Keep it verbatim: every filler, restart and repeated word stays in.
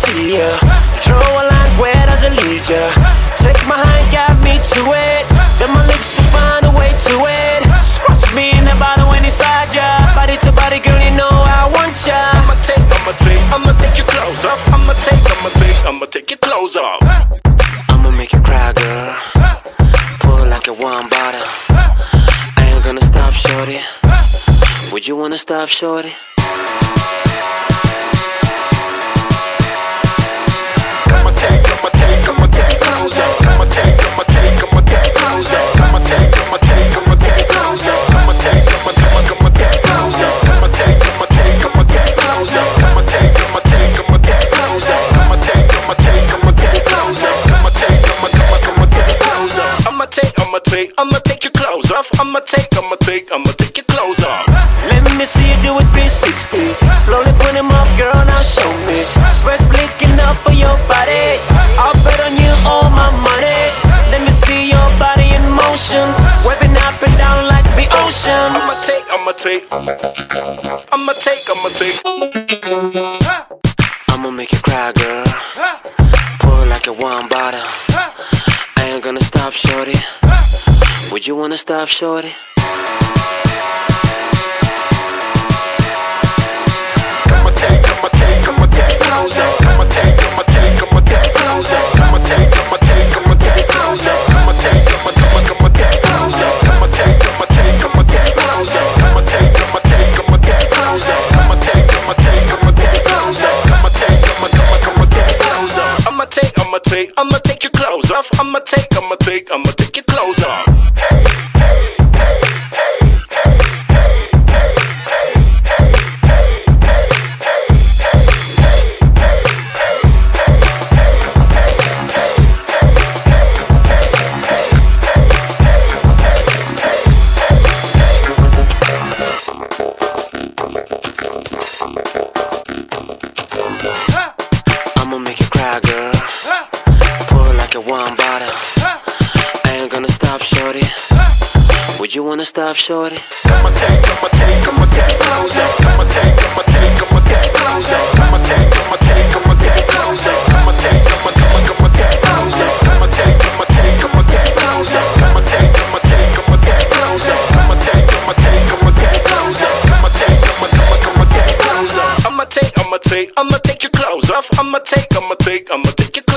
see ya. Draw a line, where does it lead ya? Take my hand, guide me to it. Then my lips will find a way to it. Scratch me in the bottom when inside ya. Body to body, girl, you know I want ya. I'ma take, I'ma take, I'ma take your clothes off. I'ma take, I'ma take, I'ma take your clothes off. I'ma make you cry, girl. Pull like a one bottle. I ain't gonna stop, shorty. Would you wanna stop, shorty? I'ma take, I'ma take, I'ma take your clothes off. I'ma take, I'ma take, I'ma take your clothes off. I'ma take, I'ma take, I'ma take your clothes off. I'ma take, I'ma take, I'ma take your clothes off. I'ma take, I'ma take, I'ma take your clothes off. I'ma take, I'ma take, I'ma take your clothes off. I'ma take, I'ma take, I'ma take your clothes off. I'ma take, I'ma take, I'ma take your clothes off. I'ma take, I'ma take, I'ma take your clothes off. I'ma take, I'ma take, I'ma take your clothes off. Let me see you do it three sixty. Slowly put him up, girl, now show me. Sweat's leaking up for your body. I'll bet on you all my money. Let me see your body in motion, waving up and down like the ocean. I'ma take, I'ma take, I'ma take your clothes off. I'ma take, I'ma take, I'ma take your clothes off. I'ma make you cry, girl. Pull like a one bottle. I ain't gonna stop, shorty. Would you wanna stop, shorty? I'ma take, I'ma take, I'ma take your clothes off. I'ma take, I'ma take, I'ma take your clothes off. I'ma take, I'ma take, I'ma take your clothes off. I'ma take, I'ma take, I'ma take your clothes off. I'ma take, I'ma take, I'ma take your clothes off. I'ma take, I'ma take, I'ma take your clothes off. I'ma take, I'ma take, I'ma take your clothes off. I'ma take, I'ma take, I'ma take your clothes off. I'ma take, I'ma take, I'ma take your clothes off. I'ma take, I'ma take, I'ma take your clothes off. I'ma make you cry, girl. Pull like a one bottle. I ain't gonna stop, shorty. Would you wanna stop, shorty? I'ma take, I'ma take, I'ma take your clothes off. I'ma take, I'ma take, I'ma take your clothes off. I'ma take, I'ma take, I'ma take your clothes off. I'ma take, I'ma take, I'ma take your clothes off. I'ma take, I'ma take, I'ma take your clothes off. I'ma take, I'ma take, I'ma take your clothes off. I'ma take, I'ma take, I'ma take your clothes off. I'ma take, I'ma take, I'ma take your clothes off. I'ma take, I'ma take, I'ma take your clothes off. I'ma take, I'ma take, I'ma take your